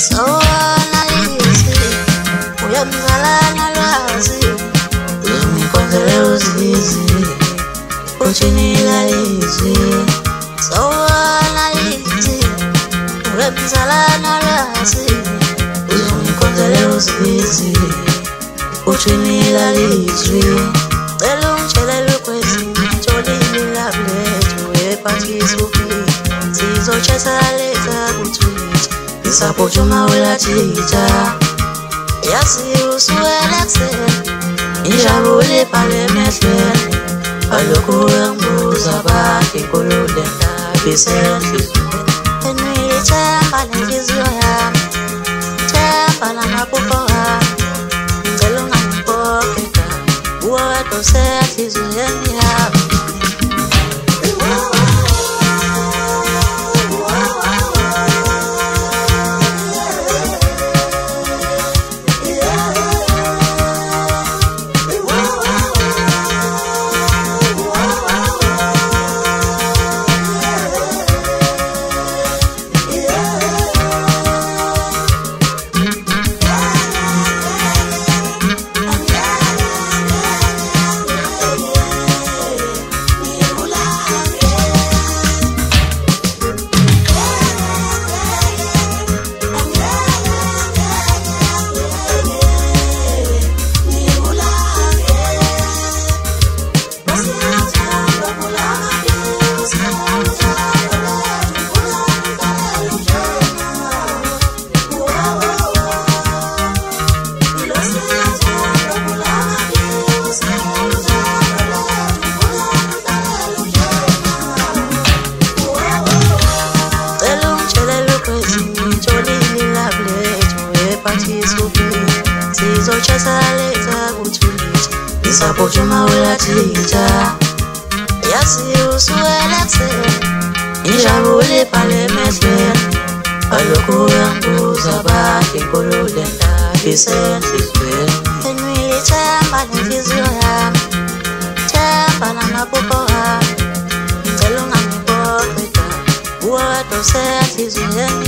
Sawanaisi uyamzalana lwazi uzungikhonzele uzizi uchinila izwi Sawanaisi uyamzalana lwazi uzungikhonzele uzizi uchinila izwi Cela ungitshelele kwezinye ntshonile laphethu ephathisuphile Sizochashaleza kuthulitha Isaphothuma ulathitha Yazi usuwele kuseni Injabulo ibhale emehlweni Alokhu engibuza bakhe inkulule ndaba isenhliziyweni Enwile ithemba lenhliziyo yami Themba lamaphupho ami Ngicela ungangibophe ngami Uwe wedwa usenhliziyweni yami Sizochashaleza kuthulitha Isaphothuma ulathitha Yazi usuwele kuseni Injabulo ibhale emehlweni Alokhu engibuza bakhe inkulule ndaba isenhliziyweni Enwile ithemba lenhliziyo yami Themba lamaphupho ami Ngicela ungangibophe ngami Uwe wedwa usenhliziyweni